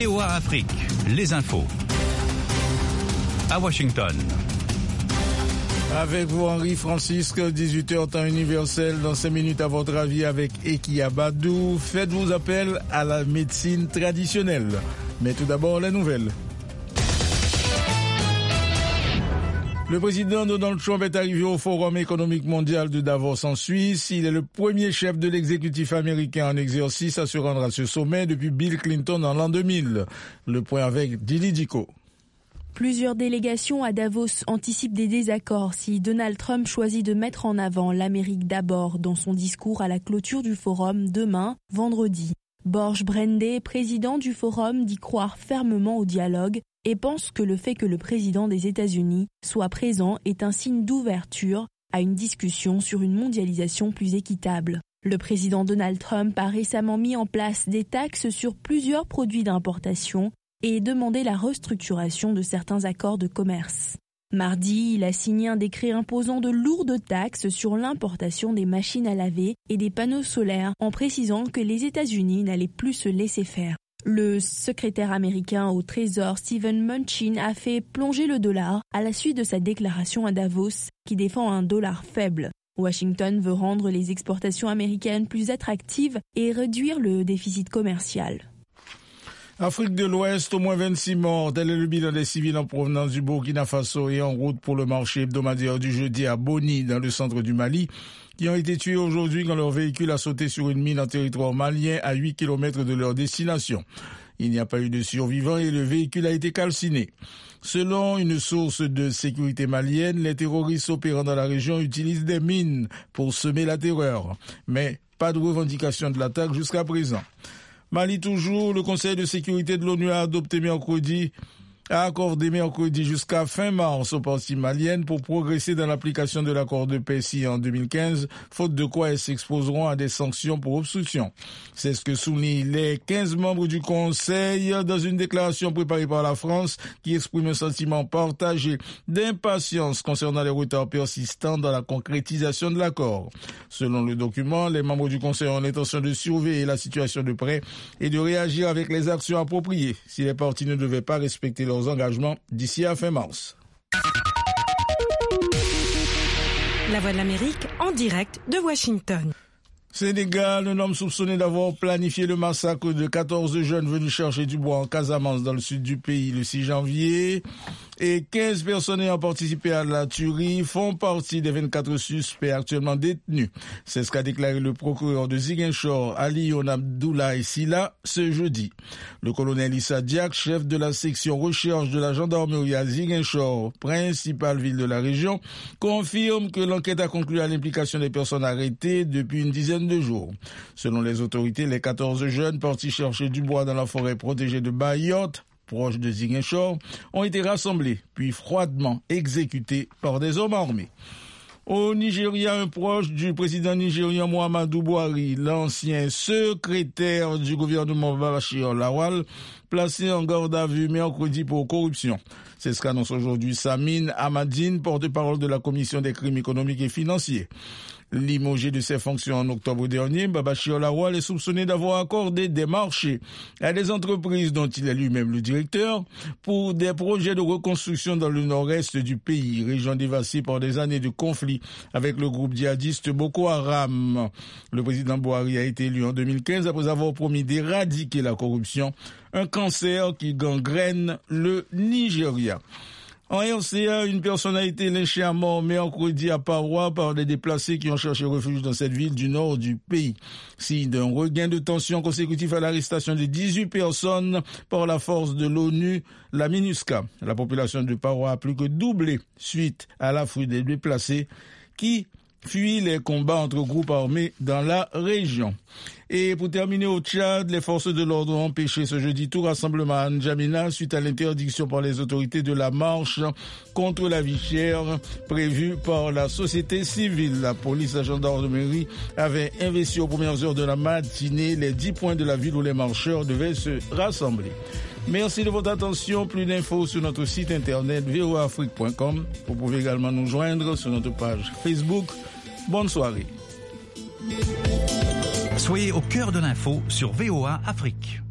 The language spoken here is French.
VOA Afrique, les infos. À Washington. Avec vous, Henri Francisque, 18h temps universel. Dans 5 minutes, à votre avis, avec Eki Abadou. Faites-vous appel à la médecine traditionnelle. Mais tout d'abord, les nouvelles. Le président Donald Trump est arrivé au Forum économique mondial de Davos en Suisse. Il est le premier chef de l'exécutif américain en exercice à se rendre à ce sommet depuis Bill Clinton en l'an 2000. Le point avec Dili Diko. Plusieurs délégations à Davos anticipent des désaccords si Donald Trump choisit de mettre en avant l'Amérique d'abord dans son discours à la clôture du forum demain, vendredi. Borge Brende, président du forum, dit croire fermement au dialogue et pense que le fait que le président des États-Unis soit présent est un signe d'ouverture à une discussion sur une mondialisation plus équitable. Le président Donald Trump a récemment mis en place des taxes sur plusieurs produits d'importation et demandé la restructuration de certains accords de commerce. Mardi, il a signé un décret imposant de lourdes taxes sur l'importation des machines à laver et des panneaux solaires en précisant que les États-Unis n'allaient plus se laisser faire. Le secrétaire américain au Trésor Steven Mnuchin a fait plonger le dollar à la suite de sa déclaration à Davos qui défend un dollar faible. Washington veut rendre les exportations américaines plus attractives et réduire le déficit commercial. Afrique de l'Ouest, au moins 26 morts. Tel est le bilan des civils en provenance du Burkina Faso et en route pour le marché hebdomadaire du jeudi à Boni, dans le centre du Mali, qui ont été tués aujourd'hui quand leur véhicule a sauté sur une mine en territoire malien à 8 km de leur destination. Il n'y a pas eu de survivants et le véhicule a été calciné. Selon une source de sécurité malienne, les terroristes opérant dans la région utilisent des mines pour semer la terreur. Mais pas de revendication de l'attaque jusqu'à présent. Mali toujours, le Conseil de sécurité de l'ONU a accordé mercredi jusqu'à fin mars aux parties maliennes pour progresser dans l'application de l'accord de paix signé en 2015, faute de quoi elles s'exposeront à des sanctions pour obstruction. C'est ce que soulignent les 15 membres du Conseil dans une déclaration préparée par la France qui exprime un sentiment partagé d'impatience concernant les retards persistants dans la concrétisation de l'accord. Selon le document, les membres du Conseil ont l'intention de surveiller la situation de près et de réagir avec les actions appropriées si les parties ne devaient pas respecter leurs engagements d'ici à fin mars. La Voix de l'Amérique en direct de Washington. Sénégal, un homme soupçonné d'avoir planifié le massacre de 14 jeunes venus chercher du bois en Casamance dans le sud du pays le 6 janvier et 15 personnes ayant participé à la tuerie font partie des 24 suspects actuellement détenus. C'est ce qu'a déclaré le procureur de Ziguinchor, Alioune Abdoulaye Silla, ce jeudi. Le colonel Issa Diak, chef de la section recherche de la gendarmerie à Ziguinchor, principale ville de la région, confirme que l'enquête a conclu à l'implication des personnes arrêtées depuis une dizaine de jours. Selon les autorités, les 14 jeunes partis chercher du bois dans la forêt protégée de Bayotte, proche de Ziguinchor, ont été rassemblés puis froidement exécutés par des hommes armés. Au Nigeria, un proche du président nigérian Muhammadu Buhari, l'ancien secrétaire du gouvernement Bashir Lawal, placé en garde à vue mercredi pour corruption. C'est ce qu'annonce aujourd'hui Samine Hamadine, porte-parole de la Commission des crimes économiques et financiers. Limogé de ses fonctions en octobre dernier, Bashir Lawal est soupçonné d'avoir accordé des marchés à des entreprises dont il est lui-même le directeur pour des projets de reconstruction dans le nord-est du pays, région dévastée par des années de conflits avec le groupe djihadiste Boko Haram. Le président Buhari a été élu en 2015 après avoir promis d'éradiquer la corruption, un cancer qui gangrène le Nigeria. En RCA, une personne a été lynchée à mort mercredi à Parois par des déplacés qui ont cherché refuge dans cette ville du nord du pays. Signe d'un regain de tension consécutif à l'arrestation de 18 personnes par la force de l'ONU, la MINUSCA. La population de Parois a plus que doublé suite à l'afflux des déplacés qui fuient les combats entre groupes armés dans la région. Et pour terminer au Tchad, les forces de l'ordre ont empêché ce jeudi tout rassemblement à N'Djamena suite à l'interdiction par les autorités de la marche contre la vie chère prévue par la société civile. La police et la gendarmerie avaient investi aux premières heures de la matinée les 10 points de la ville où les marcheurs devaient se rassembler. Merci de votre attention. Plus d'infos sur notre site internet voaafrique.com. Vous pouvez également nous joindre sur notre page Facebook. Bonne soirée. Soyez au cœur de l'info sur VOA Afrique.